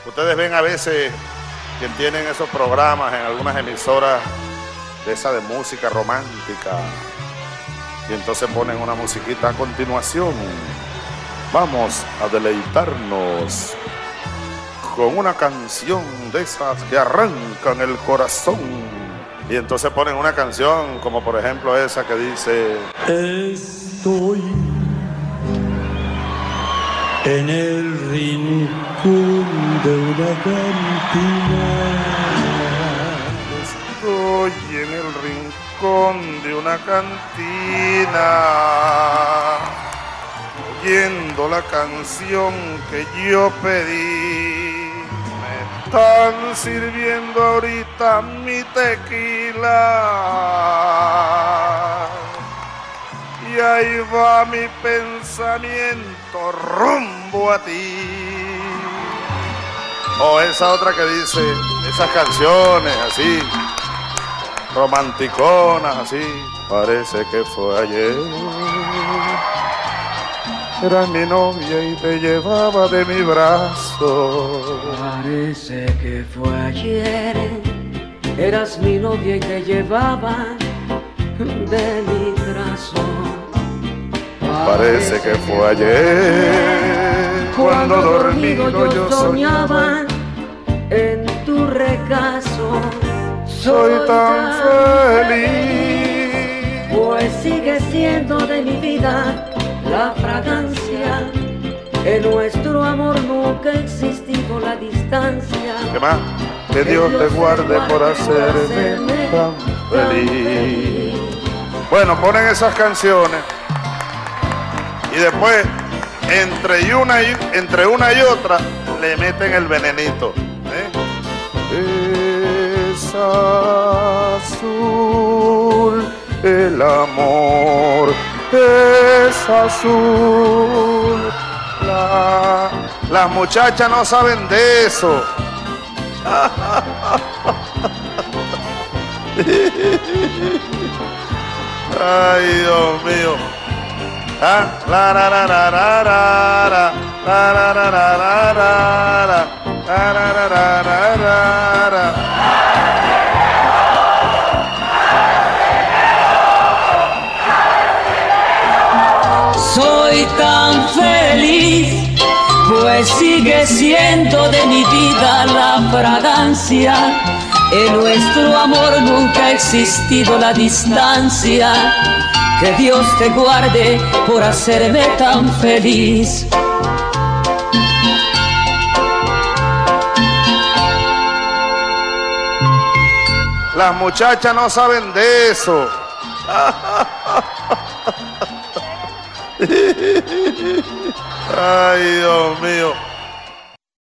Ustedes ven a veces que tienen esos programas en algunas emisoras de esa de música romántica y entonces ponen una musiquita a continuación. Vamos a deleitarnos con una canción de esas que arrancan el corazón. Y entonces ponen una canción como por ejemplo esa que dice: estoy en el rincón de una cantina. Estoy en el rincón de una cantina, oyendo la canción que yo pedí. Me están sirviendo ahorita mi tequila y ahí va mi pensamiento rumbo a ti. O esa otra que dice, esas canciones así, romanticonas así, parece que fue ayer. Eras mi novia y te llevaba de mi brazo. Parece que fue ayer. Eras mi novia y te llevaba de mi brazo. Parece que fue ayer. Cuando dormido yo soñaba en tu regazo. Soy tan feliz, pues sigue siendo de mi vida la fragancia. En nuestro amor nunca ha existido la distancia. ¿Qué más? Que Dios te guarde por hacerme tan feliz. Bueno, ponen esas canciones y después entre una y otra le meten el venenito. Es azul el amor, es azul. Las muchachas no saben de eso. Ay, Dios mío. Ah, la la la la la la la la la la la la la la. Soy tan feliz, pues sigue siendo de mi vida la fragancia. En nuestro amor nunca ha existido la distancia. Que Dios te guarde por hacerme tan feliz. Las muchachas no saben de eso. Ay, Dios mío.